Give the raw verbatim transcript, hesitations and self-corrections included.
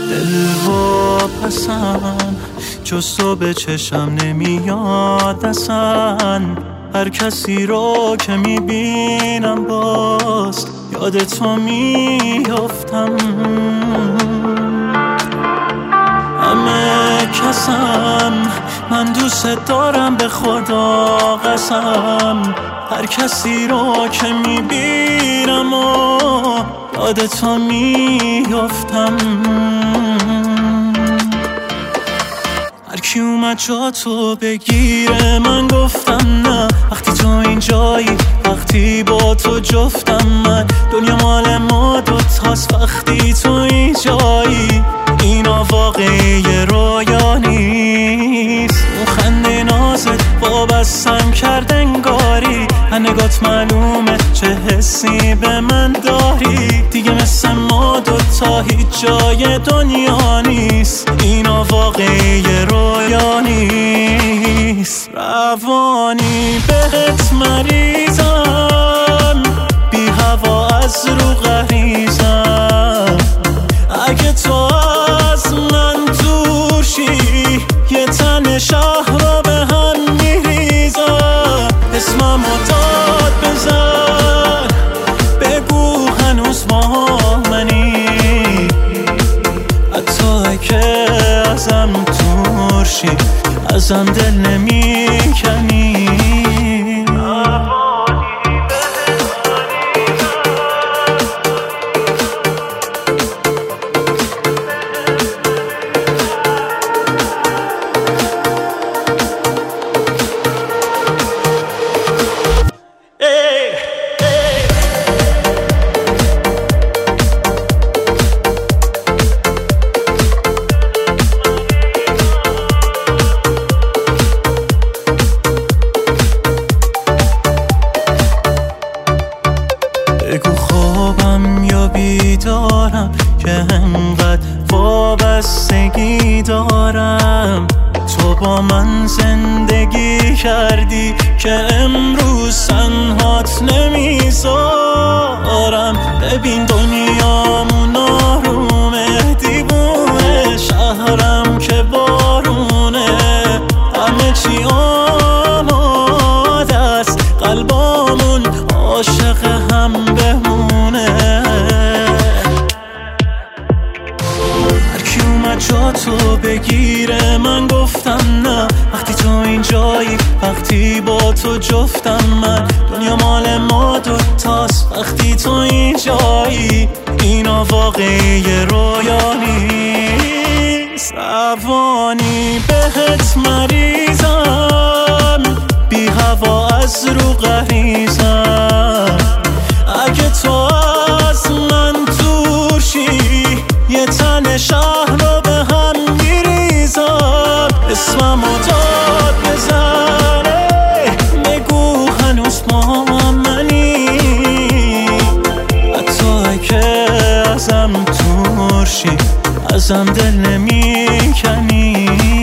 دل و پسم جز تو به چشم نمیاد اصلا. هر کسی رو که میبینم باز یاد تو میافتم. همه کسم من دوست دارم به خدا قسم. هر کسی رو که میبینم و یاد تو میافتم. هر کی اومد جا تو بگیره من گفتم نه. وقتی تو اینجایی وقتی با تو جفتم من. دنیا مال ما دوتاست وقتی تو اینجایی. اینا واقعی رویا نیست. اون خنده نازت وابستم کرد انگاری. نگات معلومه چه حسی به من داری. دیگه مثل ما دوتا هیچ جای دنیا نیست. اینا واقعی رویا نیست. روانی بهت مریضم، بی هوا از رو غریزم. اگه تو از من دور شی یه تن شهر رو به هم میریزم. اسممو داد بزن بگو هنوز با منی. حتی که ازم دور شی ازم دل نمیکنی. بگو خوابم یا بیدارم که انقدر وابستگی دارم. تو با من زندگی کردی که امروز تنهات نمیذارم. ببین دنیامون آرومه، دیوونه شهرم که بارونه. همه چی آماده است، قلبامون عاشق هم بمونه. هر کی اومد جا تو بگیره من گفتم نه. وقتی تو اینجایی وقتی با تو جفتم من. دنیا مال ما دوتاست وقتی تو اینجایی. اینا واقعی رویا نیست. روانی بهت مریضم، بی هوا از رو غریزم. اگه تو از من دور شی یه تن شهر رو به هم میریزم. اسممو داد بزنه بگو هنوز با منی. حتی که ازم دور شی ازم دل نمیکنی.